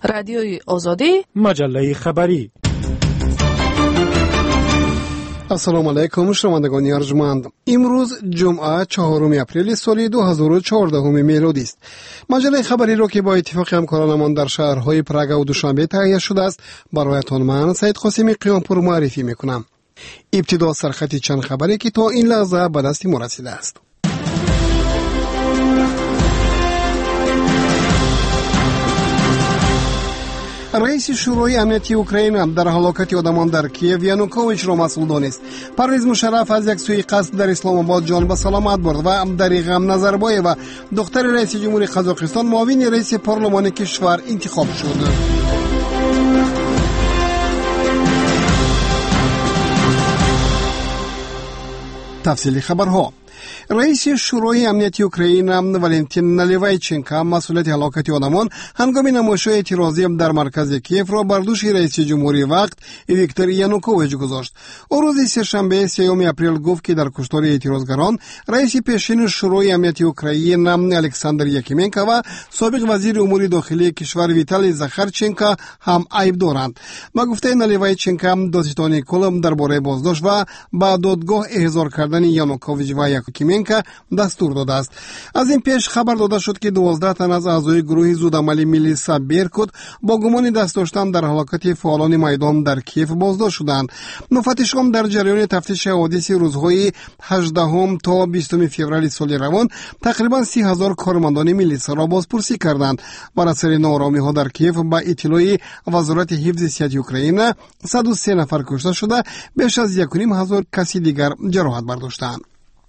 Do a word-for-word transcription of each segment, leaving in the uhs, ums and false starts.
رادیوی آزادی، مجله خبری. السلام علیکم شنوندگان ارجمند. امروز جمعه چهارم اپریل سال دو هزار و چهارده میلادی است. مجله خبری را که با اتفاق همکارانمان در شهرهای پراگ و دوشنبه تهیه شده است برایتان من سید قاسمی قیامپور معرفی میکنم. ابتدا سرخط چند خبری که تا این لحظه به دست ما رسیده است. رئیس شورای امنیتی اوکراین در هلاکت آدمان در کیف یانوکوویچ را مسئول دانست. پرویز مشرف از یک سوی قصد در اسلام آباد جان به سلامت برد و دریغم نظربایف و دختر رئیس جمهوری قزاقستان معاون رئیس پارلمان کشور انتخاب شد. تفصیل خبرها. رئیس شورای امنیتی اوکراین والنتین نالیوایچنکا مسئولیت هلاکت آدمان هنگام نمایش‌های اعتراضی در مرکز کیف را بر دوش رئیس جمهوری وقت ویکتور یانوکوویچ گذاشت. او روز سه‌شنبه سیوم اپریل گفت که در کشتار اعتراضگران رئیس پیشین شورای امنیتی اوکراین الکساندر یاکیمنکا و سابق وزیر امور داخلی کشور ویتالی زاخارچنکا هم عیب دارند. با گفته نالیوایچنکا دادستان کل درباره بازداشت و با دادگاه احضار کردن یانوکوویچ و یاکیمنکا دستور داده است. از این پیش خبر داده شد که دوازده تن از اعضای گروه زودعملی میلیسا بیرکوت با گمان دست داشتن در هلاکت فعالان میدان در کیف بازداشت شدند. مفتشان در جریان تفتیش حوادث روزهای هجدهم تا بیستم فوریه سال روان تقریبا سی هزار کارمندان میلیسا را بازپرسی کردند. بر اثر ناآرامی ها در کیف با اطلاع وزارت حفظ صحت اوکراین صد و سه نفر کشته شده، بیش از یک و نیم هزار کسی دیگر جراحت برداشتند.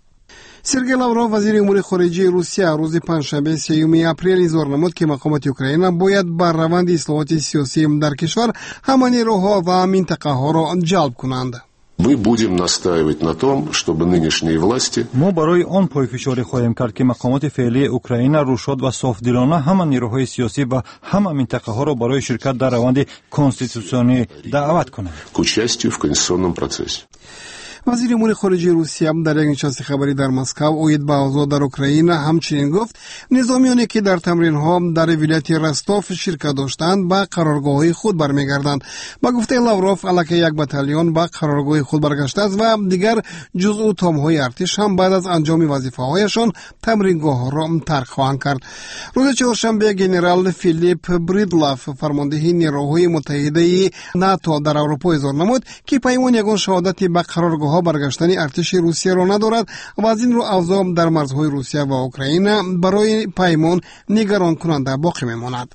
سرگئی لاوروف وزیر امور خارجه روسیه روز پنجشنبه سیوم اپریل اظهار نمود که مقامات اوکراین باید بر روند اصلاحات سیاسی در کشور همه نیروها و منطقه ها را جلب کنند. Мы будем настаивать на том, чтобы нынешние власти ما برای آن پایفشاری خواهیم کرد که مقامات فعلی اوکراین روشاد و صافدلانه همه نیروهای سیاسی و همه منطقه ها را برای شرکت در روند کنستیتوسیونی دعوت کنند. к участию в конституционном процессе. وزیر امور خارجه روسیه در یک نشست خبری در مسکو اوید با اوضاع در اوکراین همچنین گفت نظامیانی که در تمرین ها در ولایت رستوف شرکت داشتند به قرارگاه خود برمیگردند. با گفته لاوروف علاوه یک بتالون به قرارگاه خود برگشته است و دیگر جزء تامهای ارتش هم بعد از انجام وظیفه هایشان تمرینگاه را ترک خواهند کرد. روز چهارشنبه ژنرال فیلیپ بریدلاف فرمانده نیروهای متحده ناتو در اروپا اظهار نمود که پیمان یگان شهادت به قرارگاه برگشتن ارتش روسیه را ندارد و از این رو اوضاع در مرزهای روسیه و اوکراین برای پیمان نگران کننده باقی میماند.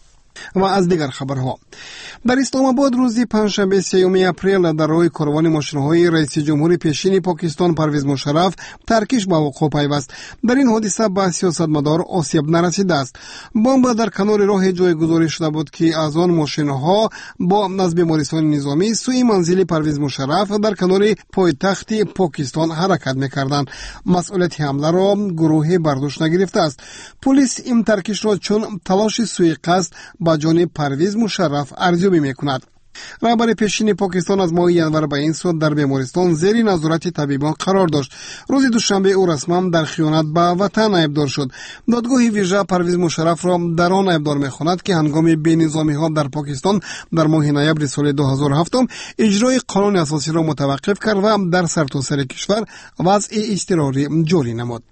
و از دیگر خبرها در اسلام آباد روز پنجشنبه سیوم اپریل در روی کاروان ماشین‌های رئیس جمهوری پیشین پاکستان پرویز مشرف ترکش به وقوع پیوست. در این حادثه به سیاستمدار آسیب نرسیده است. بمب در کنار راه جایگذاری شده بود که از آن ماشین‌ها با از بیمارستان نظامی سوی منزل پرویز مشرف در کنار پایتخت پاکستان حرکت می‌کردند. مسئولیت حمله را گروه برداشت نگرفته است. پلیس این ترکش را چون تلاش سوء قصد با جانب پرویز مشرف ارزیابی می‌کند. رهبر پیشین پاکستان از ماه ینور به این سو در بیمارستان زیر نظارت طبیبان قرار داشت. روز دوشنبه او رسما در خیانت به وطن ایبدار شد. دادگاه ویژه پرویز مشرف را در آن ایبدار می‌خواند که هنگام بی‌نظامی‌ها در پاکستان در ماه نوامبر سال دو هزار و هفت اجرای قانون اساسی را متوقف کرد و در سرتاسر کشور وضع اضطراری جاری نمود.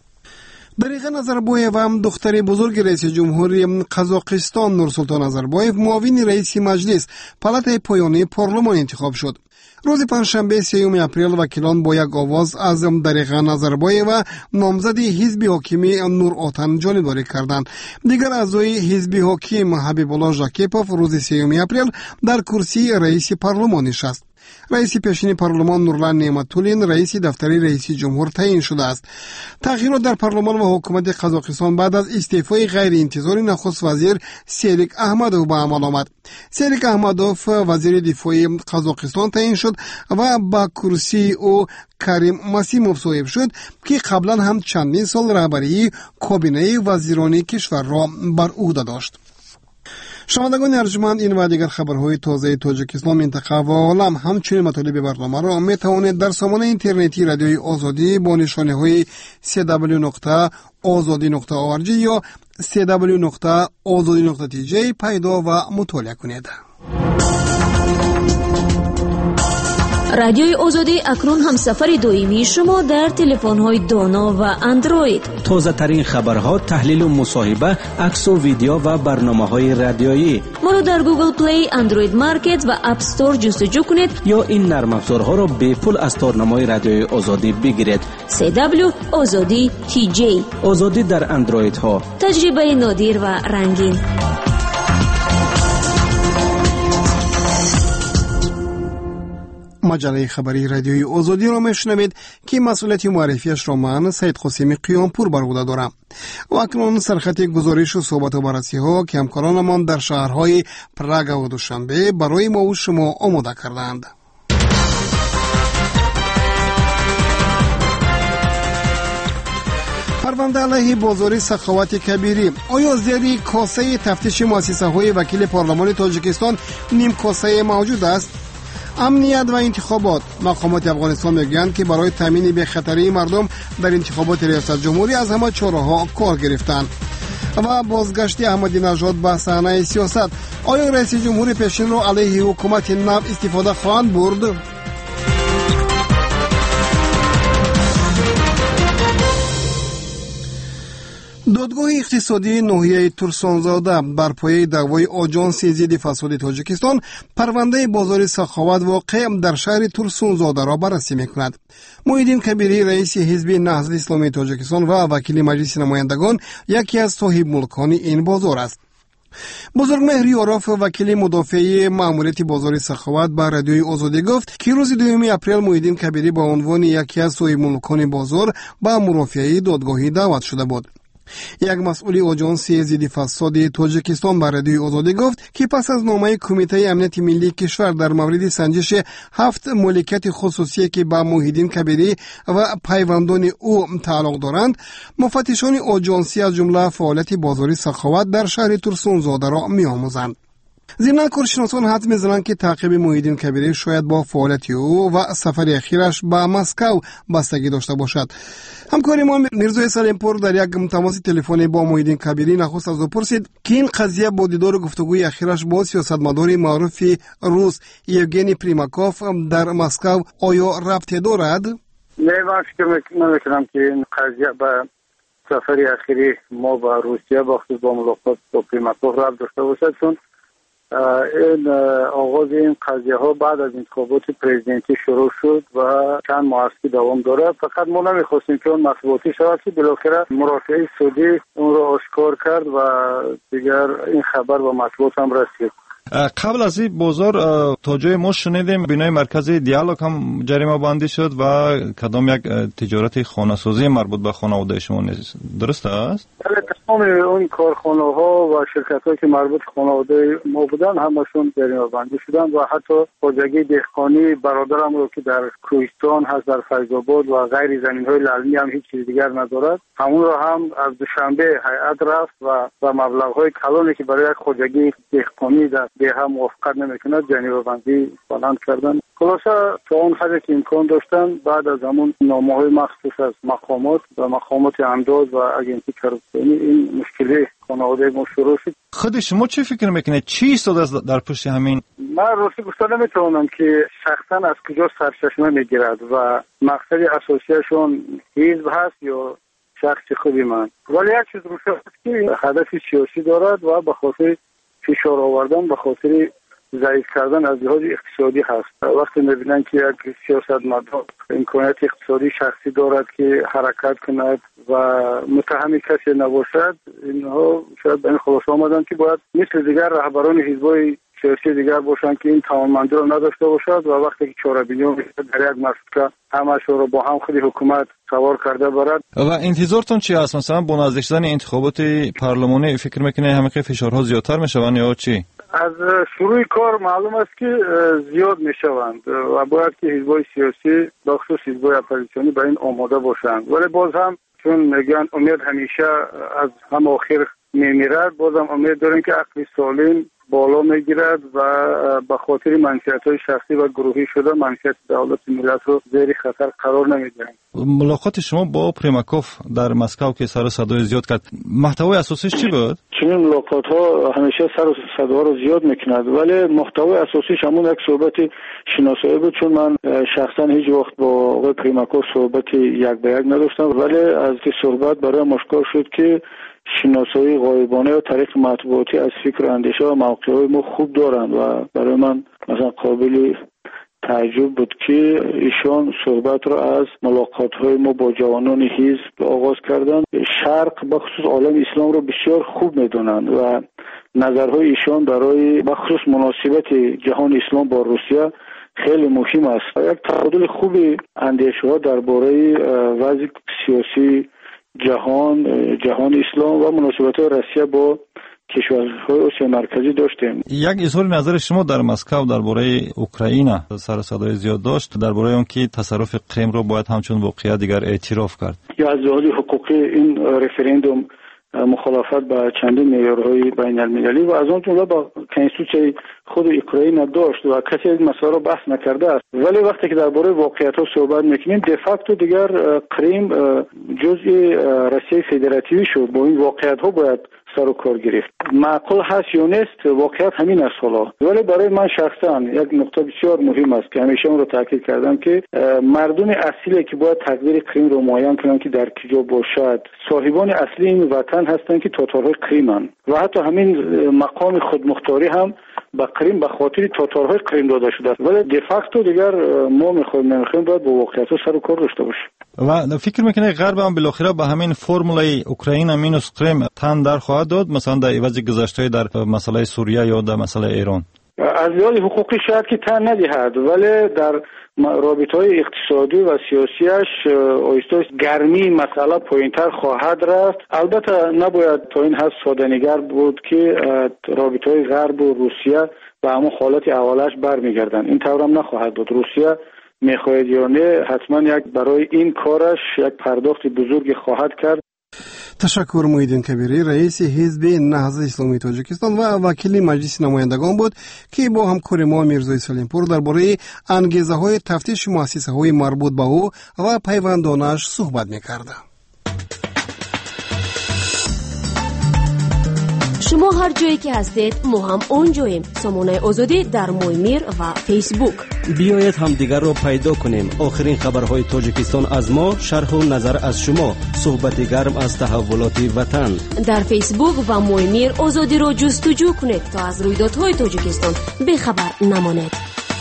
دریغ نظربایف و دختر بزرگ رئیس جمهوری قزاقستان نورسلطان نظربایف معاون رئیس مجلس پالاتای پایانی پارلمان انتخاب شد. روز پنجشنبه سیوم اپریل وکیلان با یک آواز از دریغ نظربایف و نامزد حزب حاکمی نور آتن جانبداری کردند. دیگر اعضای حزب حاکم حبیب الله ژاکپوف روز سیوم اپریل در کرسی رئیس پارلمان نشست. رئیس پیشین پارلمان نورلان نعمتولین رئیس دفتری رئیس جمهور تعیین شده است. تغییرات در پارلمان و حکومت قزاقستان بعد از استعفای غیر انتظاری نخست وزیر سیریک احمدوف به عمل آمد. سیریک احمدوف وزیر دفاع قزاقستان تعیین شد و با کرسی او کریم مسیموف صاحب شد که قبلا هم چندین سال رهبری کابینه وزیران کشور را بر عهده داشت. شنوندگان ارجمند، این و دیگر خبرهای تازه تاجیکستان، منطقه و عالم، همچنین مطالب برنامه را می توانید در سامانه اینترنتی رادیوی آزادی با نشانه های سی دبلیو نقطه آزادی نقطه او آر جی یا سی دبلیو نقطه آزادی نقطه تی جی پیدا و مطالعه کنید. رادیوی آزادی اکنون هم سفر دویمی شما در تلفن‌های دانا و اندروید. تازه ترین خبرها، تحلیل و مصاحبه، عکس و ویدیو و برنامه‌های رادیویی. ما را در گوگل پلی، اندروید مارکت و اپ استور جستجو کنید یا این نرم افزارها را به پول از تارنمای رادیوی آزادی بگیرید. سی دبلیو آزادی تی جی. آزادی در اندروید ها. تجربه نادر و رنگین. مجله خبری رادیوی آزادی را میشنوید که مسئولیت معرفیش را من سید قاسمی قیامپور بر عهده دارم. و اکنون سرخط گزارش و صحبت و بررسی ها که همکارانمان در شهرهای پراگ و دوشنبه برای ما و شما آماده کردند. پرونده علیه بازار سخاوت کبیری، آیا زیر کاسه تفتیش مؤسسه های وکیل پارلمان تاجیکستان نیم کاسه موجود است؟ امنیت و انتخابات، مقامات افغانستان میگویند که برای تامین به خطری مردم در انتخابات ریاست جمهوری از همه چاره‌ها کار گرفتند. و بازگشت احمدی نژاد به صحنه سیاست، آیا رئیس جمهور پیشین را علیه حکومت نو استفاده خواهند برد؟ دادگاه اقتصادی ناحیه ترسانزاده بر پایه دعوای آژانس ضد فساد تاجیکستان پرونده بازار سخاوت واقع در شهر ترسانزاده را بررسی می‌کند. محیدین کبیری، رئیس حزب نهضت اسلامی تاجیکستان و وکیل مجلس نمایندگان، یکی از صاحب ملکان این بازار است. بزرگمهر یاراف، وکیل مدافع مأموریت بازار سخاوت، به رادیوی آزادی گفت که روز دوم اپریل محیدین کبیری به عنوان یکی از صاحب ملکان بازار به مرافعه دادگاهی دعوت شده بود. یک مسئول آژانس ضد فساد تاجیکستان به رادیوی آزادی گفت که پس از نامه کمیته امنیت ملی کشور در مورد سنجش هفت مالکیت خصوصی که به محیدین کبیری و پیوندان او تعلق دارند، مفتشان آژانسی از جمله فعالیت بازار سخاوت در شهر ترسانزاده را می‌آموزند. ضمن کارشناسان حدس می‌زنند که تعقیب محیدین کبیری شاید با فعالیت او و سفر اخیرش به مسکو بستگی داشته باشد. همکار ما میرزا سلیمپور در یک تماس تلفنی با محیدین کبیری نخست از او پرسید که این قضیه با دیدار گفتگوی اخیرش با سیاستمدار معروف روس یوگنی پریماکوف در مسکو آیا ربطی دارد؟ نه، من فکر نمی‌کنم که این قضیه به سفر اخیری ما با روسیه با خصوص با ملاقات با پریماکوف ربط داشته باشد، چون این آغاز این قضیه ها بعد از انتخابات پرزیدنتی شروع شد و چند ماه است که دوام دارد. فقط ما نمیخواستیم که اون مطبوعاتی شود که بالاخره مرافع سعودی اون رو آشکار کرد و دیگر این خبر به مطبوعات هم رسید. قبل از این بازار تا جای ما شنیدیم بینای مرکز دیالوگ هم جریمه بندی شد و کدام یک تجارت خانه‌سازی مربوط به خانواده شما نیست، درست است؟ بله، تمام اون کارخانه ها و شرکت هایی که مربوط خانواده ما بودن همشون جریمه بندی شدن و حتی خواجگی دهقانی برادرم رو که در کوهستان هست، در فیض آباد و غیر زمین های لعلی هم هیچ چیز دیگر ندارد، همون رو هم از دوشنبه هیئت رفت و و مبلغ های کلانی که برای یک خواجگی دهقانی در به هم موافقت نمی‌کند جریمه بندی بلند کردن. خلاصه تا اون حدی که امکان داشتن بعد از همون نامه‌های مخصوص از مقامات و مقامات انداز و اجنسی کارگزاری این مشکلی خانواده ما شروع شد. خود شما چه فکر میکنید چی ایستاده در پشت همین؟ من راستی گفته نمیتونم که شخصا از کجا سرچشمه میگیرد و مقصد اساسیشون حزب هست یا شخص خودی من، ولی یک چیز روشن است که هدف سیاسی دارد و به خاطر فشار آوردن به خاطر ضعیف کردن از لحاظ اقتصادی هست. وقتی می‌بینن که یک سیاستمدار امکانات اقتصادی شخصی دارد که حرکت کند و متهم کسی نباشد، اینها شاید به این خلاصه آمدن که باید مثل دیگر رهبران حزب‌های سیاسی دیگر باشند که این توانمندی رو نداشته باشد و وقتی که چاره‌بینی میشه در یک مسئله همش رو با هم خود حکومت سوار کرده برد. و انتظارتون چی است؟ مثلا با نزدیک شدن انتخابات پارلمانی فکر میکنه همه فشارها زیادتر میشوند یا چی؟ از شروع کار معلوم است که زیاد میشوند و باید که حزب‌های سیاسی به خصوص حزب‌های اپوزیسیونی به این آماده باشند، ولی باز هم چون میگن امید همیشه از هم آخر میمیرد، بازم امید داریم که عقل سالم بالا میگیرد و به خاطر منشأت‌های شخصی و گروهی شده منشأت دولت ملت رو زیر خطر قرار نمیدهند. ملاقات شما با پریماکوف در مسکو که سر و صدای زیاد کرد، محتوای اساسیش چی بود؟ چنین ملاقات ها همیشه سر و صدا رو زیاد میکند، ولی محتوای اساسیش همون یک صحبت شناسایی بود، چون من شخصا هیچ وقت با آقای پریماکوف صحبت یک به یک نداشتم، ولی از این صحبت برای مشکل شد که شناسایی غایبانه و طریق مطبوعاتی از فکر و اندیشه و موقعهای ما خوب دارند و برای من مثلا قابل تعجب بود که ایشان صحبت را از ملاقات‌های ما با جوانان حزب آغاز کردند. شرق بخصوص عالم اسلام را بسیار خوب می‌دانند و نظرهای ایشان برای بخصوص مناسبت جهان اسلام با روسیه خیلی مهم است. یک تبادل خوب اندیشه‌ها درباره وضع سیاسی جهان جهان اسلام و مناسبات روسیه با کشورهای آسیا مرکزی داشتیم. یک اظهار نظر شما در مسکو درباره اوکراین سر و صدای زیاد داشت، درباره اون که تصرف کریم رو باید همچون واقعه دیگر اعتراف کرد. یا از لحاظ حقوقی این رفراندوم مخالفت با چندین معیارهای بین المللی و از اون جمله با کنستیتوسیون خود اوکراین داشت و کسی این مسئله رو بحث نکرده است. ولی وقتی که درباره واقعیت‌ها صحبت می‌کنیم، de facto دیگر کریم جزء روسیه فدراتیوی شد. با این واقعیت‌ها باید سر و کار گرفت. معقول هست یا نیست، واقعیت همین است حالا. ولی برای من شخصا یک نکته بسیار مهم است که همیشه اون رو تاکید کردم که مردم اصلی که باید تقدیر کریم رو معین کنن که در کجا باشد، صاحبان اصلی این وطن هستند که تاتارهای کریمن و حتی همین مقام خودمختاری هم با کریم به خاطر تاتارهای کریم داده شده است. ولی de facto دیگر ما می‌خوایم نمی‌خوایم باید با واقعیت‌ها سر و کار داشته باشیم. و فکر میکنه غرب هم بالاخره به همین فرمولای اوکراین مینوس کریم تن در خواهد داد، مثلا در عوض گذشته در مسئله سوریه یا در مسئله ایران؟ از لحاظ حقوقی شاید که تن ندهد، ولی در رابطه‌های اقتصادی و سیاسیش آیسته گرمی مسئله پایین‌تر خواهد رفت. البته نباید تا این حد ساده‌نگر بود که رابطه‌های غرب و روسیه به همون حالت اولش برمیگردن. این طور هم نخواهد بود. روسیه میخواهد یا نه حتما یک برای این کارش یک پرداخت بزرگی خواهد کرد. تشکر محیدین کبیری، رئیس حزب نهضت اسلامی تاجیکستان و وکیل مجلس نمایندگان بود که با همکار ما میرزای سلیمپور درباره انگیزه‌های تفتیش مؤسسه‌های مربوط به او و پیوندانش صحبت می‌کرد. شما هر جایی که هستید ما هم اونجاییم. سامانه آزادی در مویمیر و فیسبوک. بیایید هم دیگر رو پیدا کنیم. آخرین خبرهای تاجیکستان از ما، شرح و نظر از شما، صحبت گرم از تحولات وطن. در فیسبوک و مویمیر آزادی رو جستجو کنید تا از رویدادهای تاجیکستان بخبر نمانید.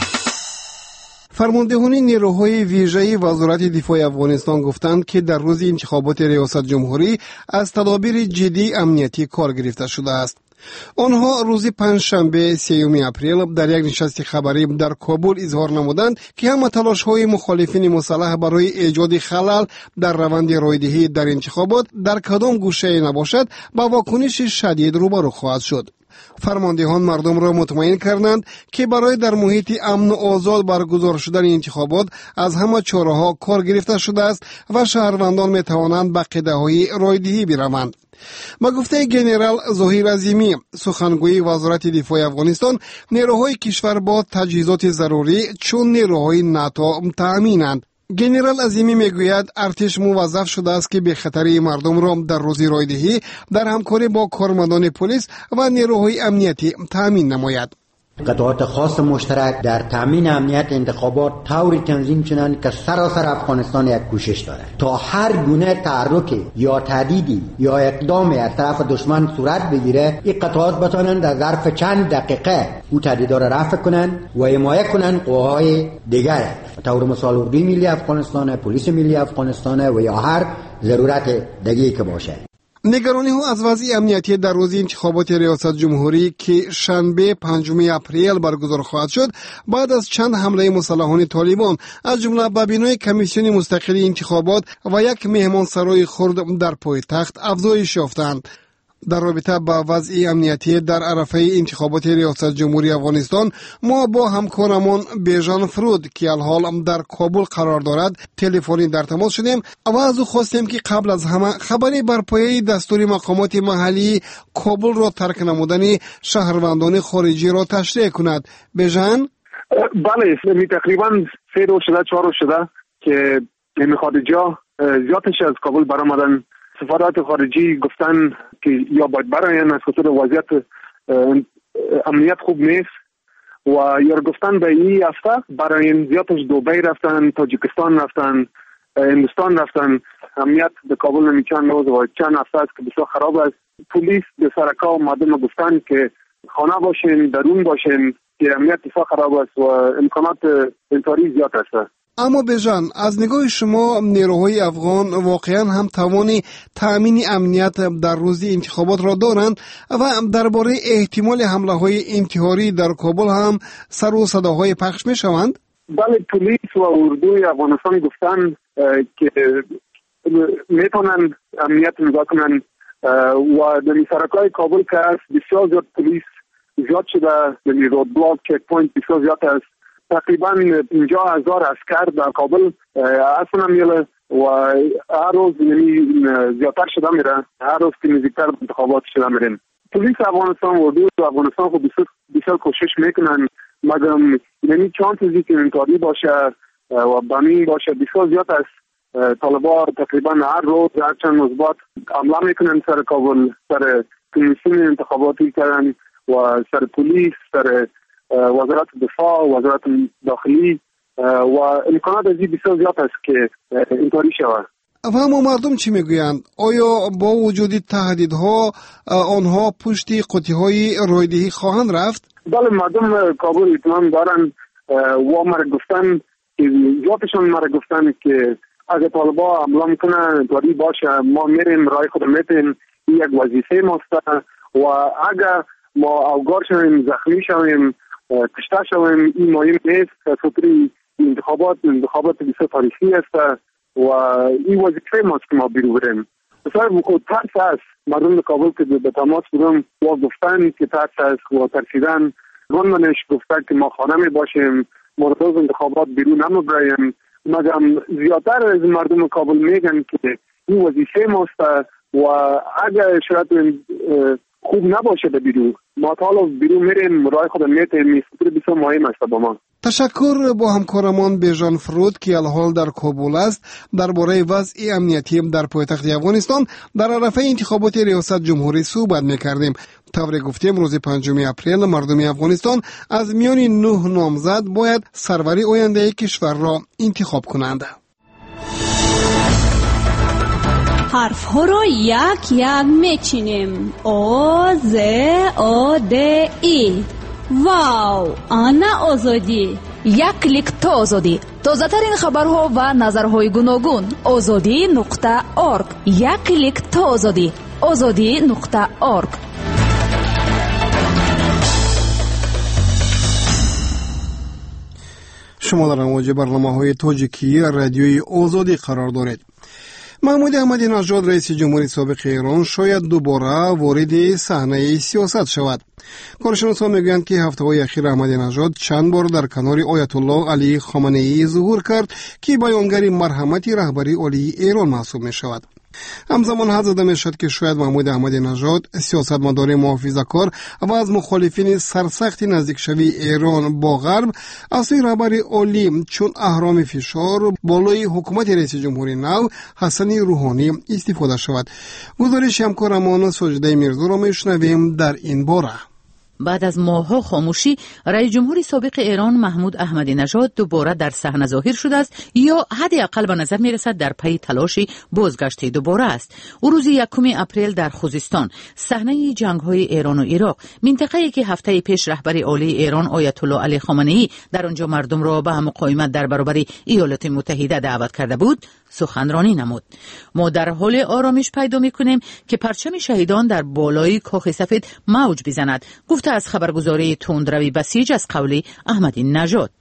فرماندهان نیروهای ویژه وزارت دفاع افغانستان گفتند که در روز انتخابات ریاست جمهوری از تدابیر جدی امنیتی کار گرفته شده است. آنها روز پنجشنبه سیوم اپریل در یک نشست خبری در کابل اظهار نمودند که همه تلاش‌های مخالفین مسلح برای ایجاد خلل در روند رایدهی در انتخابات در کدام گوشه نباشد با واکنش شدید روبرو خواهد شد. فرماندهان مردم را مطمئن کردند که برای در محیط امن و آزاد برگزار شدن انتخابات از همه چاره‌ها کار گرفته شده است و شهروندان می توانند به قیده‌های رایدهی بروند. با گفته جنرال ظهیر عظیمی، سخنگوی وزارت دفاع افغانستان، نیروهای کشور با تجهیزات ضروری چون نیروهای ناتو تامینند. جنرال عظیمی میگوید ارتش موظف شده است که به خطری مردم را در روز رایدهی در همکاری با کارمندان پلیس و نیروهای امنیتی تامین نماید. قطعات خاص مشترک در تامین امنیت انتخابات طوری تنظیم شدند که سراسر افغانستان یک کوشش دارد تا هر گونه تحرک یا تهدیدی یا اقدامی از طرف دشمن صورت بگیره، این قطعات بتوانند در ظرف چند دقیقه او تهدیدها را رفع کنند و حمایت کنند قواهای دیگر، طور مثال اردوی ملی افغانستان، پلیس ملی افغانستان و یا هر ضرورت دیگری که باشه. نگرانی ها از وضع امنیتی در روز انتخابات ریاست جمهوری که شنبه پنجم اپریل برگزار خواهد شد بعد از چند حمله مسلحان طالبان از جمله به بینای کمیسیون مستقل انتخابات و یک مهمانسرای خرد در پایتخت افزایش یافتند. در رابطه با وضع امنیتی در عرفه انتخابات ریاست جمهوری افغانستان ما با همکارمان بیژن فرود که الحال در کابل قرار دارد تلفنی در تماس شدیم و از او خواستیم که قبل از همه خبری بر پایه دستور مقامات محلی کابل را ترک نمودن شهروندان خارجی را تشریح کند. بیژن؟ بله، تقریبا سه روز شده چهار روز شده که خارجا زیادش از کابل برآمدن. سفارت خارجی گفتن که یا باید براین از خاطر وضعیت امنیت خوب نیست و یا گفتن به این هفته براین زیادش دبی رفتن، تاجیکستان رفتن، هندوستان رفتن. امنیت به کابل نمی چند روز و چند هفته است که بسیار خراب است. پلیس به سرکا آمده ما گفتن که خانه باشین، درون باشین که امنیت بسیار خراب است و امکانات انتحاری زیاد است. اما بیژن، از نگاه شما نیروهای افغان واقعا هم توانی تأمین امنیت در روز انتخابات را دارند و درباره احتمال حمله های انتحاری در کابل هم سر و صداهای پخش می شوند؟ بله، پلیس و اردوی افغانستان گفتن که میتونن امنیت نگاه کنن و در سرکای کابل که است بسیار زیاد پلیس زیاد شده، یعنی رود بلاک، چک پوینت بسیار زیاد است. تقریبا پنجاه هزار عسکر در کابل اصلا میله و هر روز زیادتر شده میره، هر روز که نزدیکتر به انتخابات شده میرن. پلیس افغانستان و اردو افغانستان خود بسیار کوشش میکنن، مگم یعنی چانسزی که انتحاری باشه و بمین باشه بسیار زیاد است. طالبان تقریبا هر روز هر چند روز بعد حمله میکنن سر کابل، سر کمیسیون انتخاباتی کردن و سر پلیس، سر وزارت دفاع، وزارت داخلی و امکانات ازی بسیار زیاد است که انتحاری شود. و اما مردم چی میگویند؟ آیا با وجود تهدیدها آنها پشت قطعه‌های رایدهی خواهند رفت؟ بله، مردم کابل اطمینان دارن و مرا گفتن که زیادشان مرا گفتن که اگه طالبا حمله میکنه انتحاری باشه ما میریم رای خود میتیم، یک وظیفه ماست و اگه ما اوگار شویم، زخمی شویم، کشته شویم این مهم نیست. خاطری انتخابات انتخابات بسیار تاریخی است و این وظیفه ماست که ما بیرو بریم. بسیار بخود ترس است. مردم کابل که به تماس بودم و گفتن که ترس است و ترسیدن. گفتنش گفتن که ما خانه می باشیم، ما روز انتخابات بیرون نمیبریم. مگم زیادتر از مردم کابل میگن که این وظیفه ماست و اگر شرط خوب نباشه به بیرون ما حالا بیرون میریم رای خود میتیم. میستر بسیار مهم است با ما. تشکر با همکارمان بیژن فرود که الحال در کابل است درباره وضع امنیتی در پایتخت افغانستان در عرفه انتخابات ریاست جمهوری صحبت میکردیم. طور گفتیم روز پنجم اپریل مردم افغانستان از میان نه نامزد باید سروری آینده کشور را انتخاب کنند. حرف ها را یک یک میچینیم. او ز او د ای. واو، آنا آزادی. یک کلیک تا آزادی. تازه ترین خبرها و نظرهای گوناگون. آزادی نقطه ارگ. یک کلیک تا آزادی. آزادی نقطه ارگ. شما در امواج برنامه‌های تاجیکی رادیوی آزادی قرار دارید. محمود احمدی نژاد رئیس جمهوری سابق ایران شاید دوباره وارد صحنه سیاست شود. کارشناسان میگویند که هفته‌های اخیر احمدی نژاد چند بار در کنار آیت الله علی خامنه‌ای ظهور کرد که بیانگر مرحمت رهبری عالی ایران محسوب می شود. همزمان حد زده می شد که شاید محمود احمدی نژاد سیاستمدار محافظه‌کار و از مخالفین سرسخت نزدیک شوی ایران با غرب از سوی رهبری عالی چون اهرام فشار بالای حکومت رئیس جمهوری نو حسن روحانی استفاده شود. گزارش همکارمان سجده میرزا را میشنویم در این باره. بعد از ماه‌ها خاموشی، رئیس جمهوری سابق ایران محمود احمدی نژاد دوباره در صحنه ظاهر شده است یا حداقل به نظر می‌رسد در پی تلاشی بازگشت دوباره است. او روز یکم اپریل در خوزستان، صحنه جنگ‌های ایران و عراق، منطقه‌ای که هفته پیش رهبر عالی ایران آیت الله علی خامنه‌ای در آنجا مردم را به مقاومت در برابر ایالات متحده دعوت کرده بود، سخنرانی نمود. ما در حال آرامش پیدا می‌کنیم که پرچم شهیدان در بالای کاخ سفید موج بزند، گفته از خبرگزاری تندروی بسیج از قول احمدی نژاد.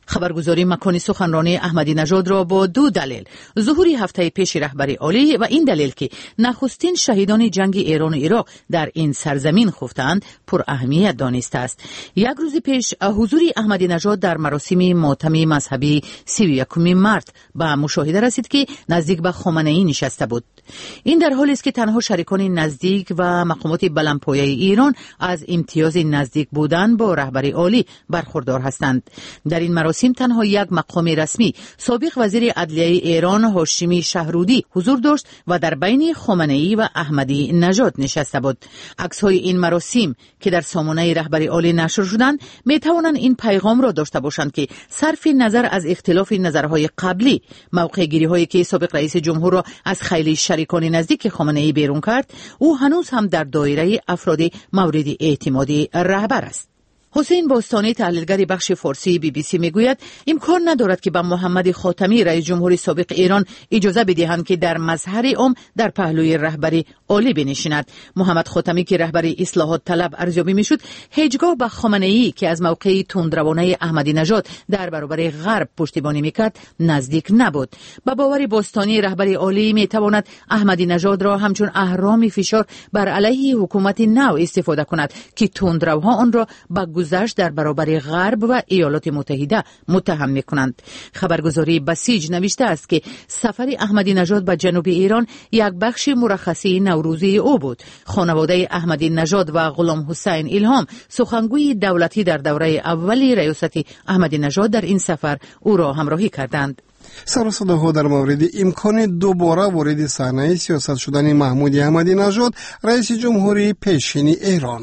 خبرگزاری مکانی سخنرانی احمدی نژاد را با دو دلیل، ظهور هفته پیش رهبری عالی و این دلیل که نخستین شهیدان جنگ ایران و عراق در این سرزمین خفتند پر اهمیت دانسته است. یک روز پیش حضور احمدی نژاد در مراسم ماتم مذهبی سی و یکم مارس به مشاهده رسید که نزدیک به خامنه‌ای نشسته بود. این در حالی است که تنها شریکان نزدیک و مقامات بلندپایه ایران از امتیاز نزدیک بودن با رهبری عالی برخوردار هستند. در این مراسم تنها یک مقام رسمی، سابق وزیر عدلیه ایران هاشمی شهرودی حضور داشت و در بین خامنه‌ای و احمدی نژاد نشسته بود. عکس‌های این مراسم که در سامانه رهبری عالی نشر شدند می توانند این پیغام را داشته باشند که صرف نظر از اختلاف نظرهای قبلی، موقع گیری هایی که سابق رئیس جمهور را از خیلی شریکان نزدیک خامنه‌ای بیرون کرد، او هنوز هم در دایره افراد مورد اعتماد رهبر است. حسین باستانی تحلیلگر بخش فارسی بی بی سی میگوید امکان ندارد که به محمد خاتمی رئیس جمهور سابق ایران اجازه بدهند که در مظهر عام در پهلوی رهبری عالی بنشیند. محمد خاتمی که رهبر اصلاحات طلب ارزیابی میشد، هیچگاه به خامنه‌ای که از موقع تندروانه احمدی نژاد در برابر غرب پشتیبانی میکرد نزدیک نبود. به باور باستانی رهبری عالی میتواند احمدی نژاد را همچون اهرام فشار بر علیه حکومت نو استفاده کند که تندروها آن را به گذشت در برابر غرب و ایالات متحده متهم می‌کنند. خبرگزاری بسیج نوشته است که سفر احمدی نژاد به جنوب ایران یک بخش مرخصی نوروزی او بود. خانواده احمدی نژاد و غلام حسین الهام، سخنگوی دولتی در دوره اولی ریاست احمدی نژاد، در این سفر او را همراهی کردند. سر و صداها در مورد امکان دوباره وارد صحنه سیاست شدن محمود احمدی نژاد رئیس جمهوری پیشین ایران.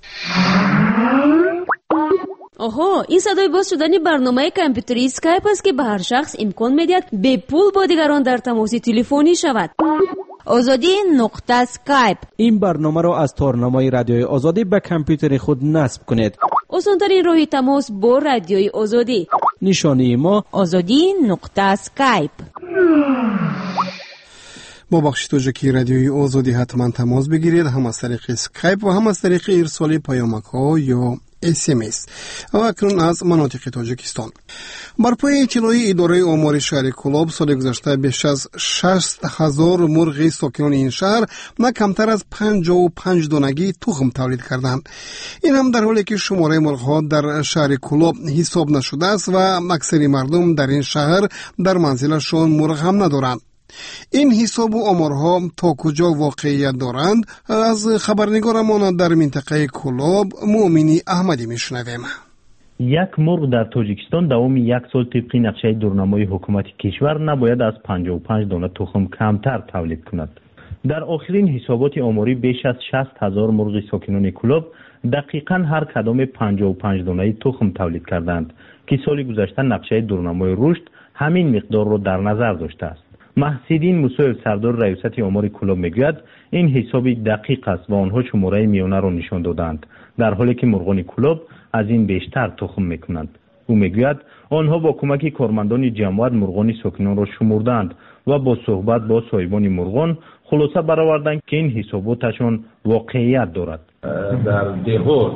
آها، این صدای باز شدن برنامه کامپیوتری اسکایپ است که به هر شخص امکان میدهد به پول با دیگران در تماس تلفنی شود. آزادی نقطه اسکایپ. این برنامه را از تارنمای رادیوی آزادی به کامپیوتر خود نصب کنید. آسان‌ترین راه تماس با رادیوی آزادی. نشانی ما آزادی نقطه اسکایپ. با بخش توجکی رادیوی آزادی حتما تماس بگیرید، هم از طریق اسکایپ و هم از طریق ارسال پیامک ها یا اس ام اس. و اکنون از مناطق تاجیکستان. بر پای اطلاعی اداره آمار شهر کلاب، سال گذشته بیش از شصت هزار مرغ ساکنان این شهر نه کمتر از پنجاه و پنج دانگی تخم تولید کردند. این هم در حالی که شماره مرغ ها در شهر کلاب حساب نشده است و اکثر مردم در این شهر در منزلشان مرغ هم ندارند. این حساب و آمارها تا کجا واقعیت دارند؟ از خبرنگارمان در منطقه کلاب مؤمنی احمدی میشنویم. یک مرغ در تاجیکستان دوام یک سال طبق نقشه دورنمای حکومت کشور نباید از پنجاه و پنج دانه تخم کمتر تولید کند. در آخرین حسابات آماری بیش از شصت هزار مرغ ساکنان کلاب دقیقاً هر کدام پنجاه و پنج دانه تخم تولید کردند که سال گذشته نقشه دورنمای رشد همین مقدار را در نظر داشته است. محسودین موسی سردار ریاست آمار کلاب میگوید این حسابی دقیق است و آنها شماره میانه را نشان دادند، در حالی که مرغان کلاب از این بیشتر تخم میکنند. او میگوید آنها با کمک کارمندان جماعت مرغان ساکنان را شمردند و با صحبت با صاحبان مرغان خلاصه برآوردند که این حساباتشان واقعیت دارد. در دهات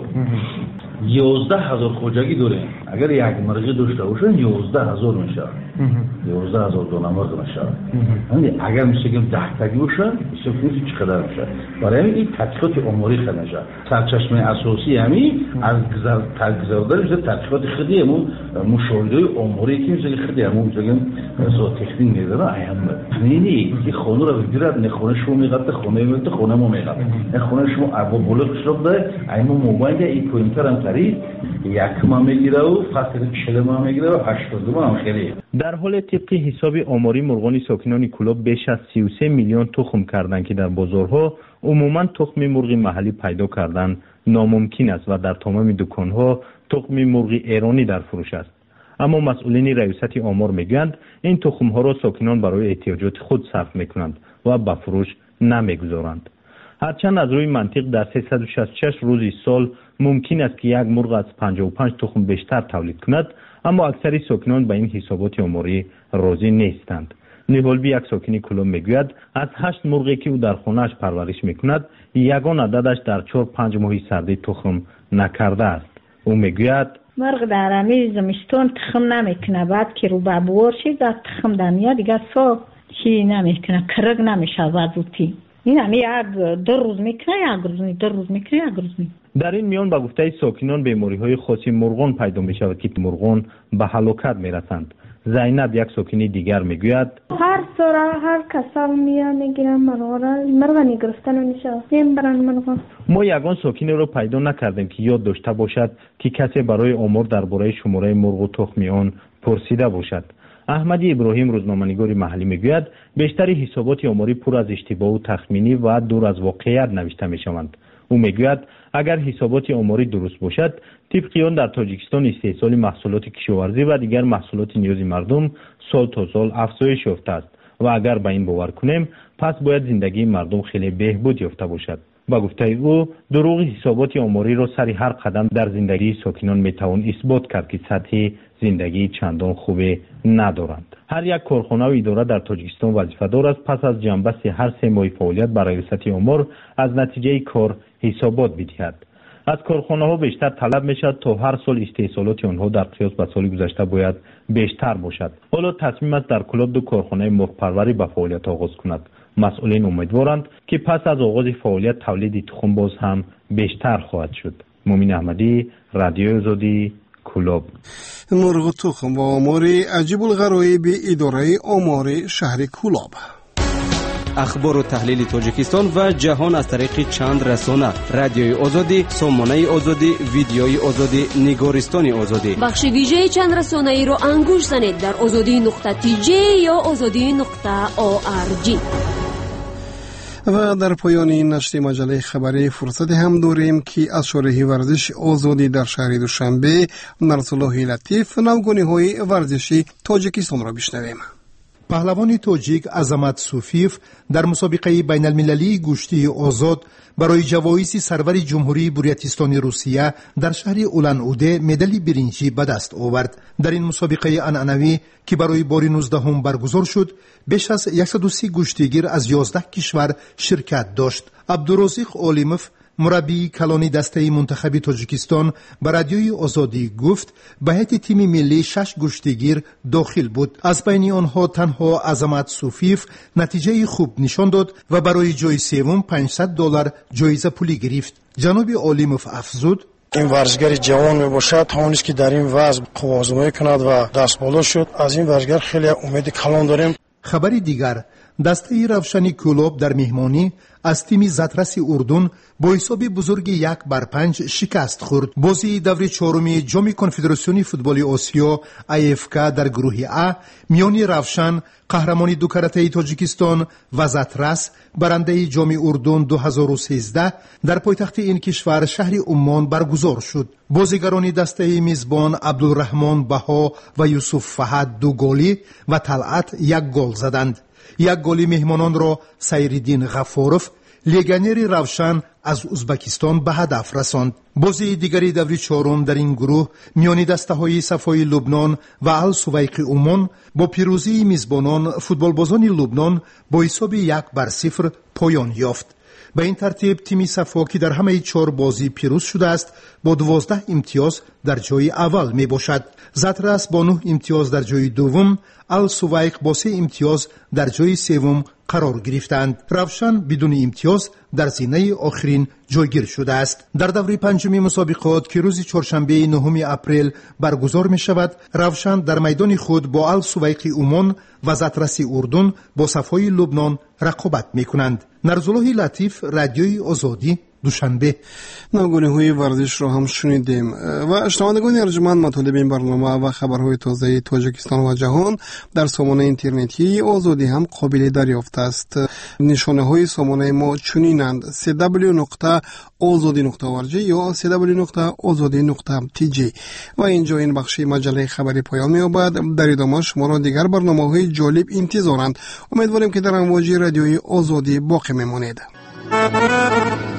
یازده هزار خوجگی داریم. اگر یک مرغی داشته باشن یازده هزار میشه. یازده هزار دانه مرغ میشه. یعنی اگر میگیم ده تایی باشه میشه فروشی چقدر میشه. برای این تحقیقات آماری خیلی میشه. سرچشمه اساسی همین از گذردن میشه تحقیقات خیلی همون مشاهده آماری که میشه خیلی همون میگیم سو تکنیک میذاره اهم. یعنی این خانه رو بگیرد نه خانه شما میگه خانه میگه خانه ما میگه. نه خانه شما ابو بلوک شده ایمو موبایل این پوینتر هم تری یک ما میگیره و فاصله چهل ما میگیره و هشتاد ما هم خیلی. در حال طبق حساب آماری مرغان ساکنان کلاب بیش از سی و سه میلیون تخم کردند که در بازارها عموما تخم مرغ محلی پیدا کردن ناممکن است و در تمام دکانها تخم مرغ ایرانی در فروش است. اما مسئولین ریاست آمار میگویند این تخم ها را ساکنان برای احتیاجات خود صرف میکنند و به فروش نمیگذارند. هرچند از روی منطق در سیصد و شصت و شش روزی سال ممکن است که یک مرغ از پنجاه و پنج تخم بیشتر تولید کند، اما اکثر ساکنان به این حسابات آماری راضی نیستند. نیولبی یک ساکن کلاب میگوید از هشت مرغی که او در خانه‌اش پرورش میکند یگان عددش در چهار پنج ماه سردی تخم نکرده است. او میگوید مرغ در همی زمستان تخم نمیکنه، بعد که رو ببوار شد در تخم دنیا دیگه سا چی نمیکنه، کرگ نمیشه زودی. این همی یک دو روز میکنه یک روز نی، دو روز میکنه یک روز نی. در این میان با گفته ساکنان بیماری های خاصی مرغان پیدا می شود که مرغان به هلاکت می رسند. زینب یک ساکنی دیگر میگوید هر سورا هر کسا میان میگیرن مرغا را مرغ نگرفتن میشه نمیبرن مرغا. ما یگان ساکنی رو پیدا نکردیم که یاد داشته باشد که کسی برای آمار درباره شماره مرغ و تخم آن پرسیده باشد. احمدی ابراهیم روزنامه‌نگار محلی میگوید بیشتر حسابات آماری پر از اشتباه و تخمینی و دور از واقعیت نوشته میشوند. او میگوید اگر حسابات آماری درست باشد طبق آن در تاجیکستان استحصال محصولات کشاورزی و دیگر محصولات نیاز مردم سال تا سال افزایش یافته است و اگر به این باور کنیم پس باید زندگی مردم خیلی بهبود یافته باشد. با گفته او دروغ حسابات آماری را سر هر قدم در زندگی ساکنان میتوان اثبات کرد که سطح زندگی چندان خوبی ندارند. هر یک کارخانه و اداره در تاجیکستان وظیفه‌دار است پس از جنبست هر سه ماه فعالیت برای ریاست آمار از نتیجه کار حسابات بدهد. از کارخانه ها بیشتر طلب می شود تا هر سال استحصالات آنها در قیاس به سال گذشته باید بیشتر باشد. حالا تصمیم است در کلاب دو کارخانه مرغ پروری به فعالیت آغاز کند. مسئولین امیدوارند که پس از آغاز فعالیت تولید تخم باز هم بیشتر خواهد شد. مومین احمدی، رادیو آزادی، کلاب. مرغ تخم و آمار عجیب الغرایب اداره آمار شهر کلاب. اخبار و تحلیل تاجیکستان و جهان از طریق چند رسانه: رادیوی آزادی، سامانه آزادی، ویدیوی آزادی، نگارستان آزادی. بخش ویژه چند رسانه ای رو انگوش زنید در آزادی نقطه تی جی یا آزادی نقطه او آر جی. و در پایان این نشر مجله خبری فرصت هم داریم که از شارح ورزش آزادی در شهر دوشنبه نرسالله لطیف نوگانی های ورزشی تاجیکستان را بشنویم. پهلوان تاجیک عظمت صوفیف در مسابقه بین المللی گشتی آزاد برای جوایز سرور جمهوری بوریاتیستان روسیه در شهر اولان اوده مدال برنجی به دست آورد. در این مسابقه عنعنوی که برای بار نوزدهم برگزار شد بیش از صد و سی گشتیگیر از یازده کشور شرکت داشت. عبدالرزاق عالموف مربی کلانی دسته منتخب تاجیکستان به رادیوی آزادی گفت به هیئت تیم ملی شش گشتیگیر داخل بود. از بین آنها تنها عظمت صوفیف نتیجه خوب نشان داد و برای جای سوم پانصد دلار جایزه پولی گرفت. جناب عالموف افزود این ورزشگر جوان می باشد، همونی که در این وضع قوازمایی کند و دست بالا شد. از این ورزشگر خیلی امید کلان داریم. خبری دیگر: دسته روشنی کلوب در مهمانی از تیم زاترس اردن با حساب بزرگ یک بر پنج شکست خورد. بازی دور چهارم جام کنفدراسیون فوتبال آسیا ای اف کی در گروه ا میان روشن قهرمان دو کرته تاجیکستان و زاترس برنده جام اردن دو هزار و سیزده در پایتخت این کشور شهر عمان برگزار شد. بازیگران دسته میزبان عبدالرحمن بها و یوسف فهد دو گلی و طلعت یک گل زدند. یک گلی مهمانان را سیرالدین غفاروف لیگانر روشن از ازبکستان به هدف رساند. بازی دیگری دور چهارم در این گروه میان دسته های صفای لبنان و السویق عمان با پیروزی میزبانان فوتبالبازان لبنان با حساب یک بر صفر پایان یافت. به این ترتیب تیم صفا که در همه چهار بازی پیروز شده است با دوازده امتیاز در جای اول می باشد. زاترس با نه امتیاز در جای دوم، السویق با سه امتیاز در جای سوم قرار گرفتند. روشن بدون امتیاز در زینه آخرین جایگیر شده است. در دوره پنجم مسابقات که روز چهارشنبه نهم اپریل برگزار می شود، روشن در میدان خود با السویق عمان و زاترس اردن با صفای لبنان رقابت می کنند. نرسالله لطیف، رادیوی آزادی، دوشنبه. نوگانی های ورزش را هم شنیدیم و شنوندگان ارجمند مطالب این برنامه و خبرهای تازه تاجیکستان و جهان در سامانه اینترنتی آزادی هم قابل دریافت است. نشانه های سامانه ما چنینند: سی دبلیو نقطه آزادی نقطه او آر جی یا سی دبلیو نقطه آزادی نقطه تی جی. و اینجا این بخش مجله خبری پایان می‌یابد. در ادامه شما را دیگر برنامه‌های جالب انتظارند. امیدواریم که در امواج رادیوی آزادی باقی بمانید.